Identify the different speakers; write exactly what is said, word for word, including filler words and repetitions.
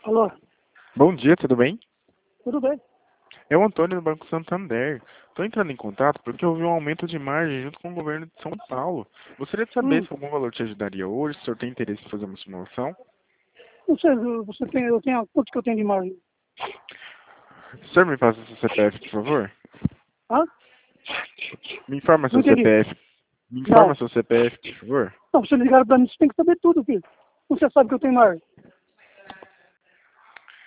Speaker 1: Alô,
Speaker 2: Bom dia, tudo bem?
Speaker 1: tudo bem?
Speaker 2: É o Antônio do Banco Santander. Estou entrando em contato porque houve um aumento de margem junto com o governo de São Paulo. Gostaria de saber
Speaker 1: Hum,
Speaker 2: se algum valor te ajudaria hoje, se o senhor tem interesse em fazer uma simulação.
Speaker 1: não sei, você tem, eu tenho, quanto que eu tenho de margem?
Speaker 2: O senhor me passa seu C P F, por favor?
Speaker 1: Hã?
Speaker 2: Me informa
Speaker 1: Não
Speaker 2: seu
Speaker 1: entendi.
Speaker 2: C P F. Me informa
Speaker 1: Não.
Speaker 2: seu C P F, por favor.
Speaker 1: Não, você ligaram pra mim, você tem que saber tudo, filho. Você sabe que eu tenho margem.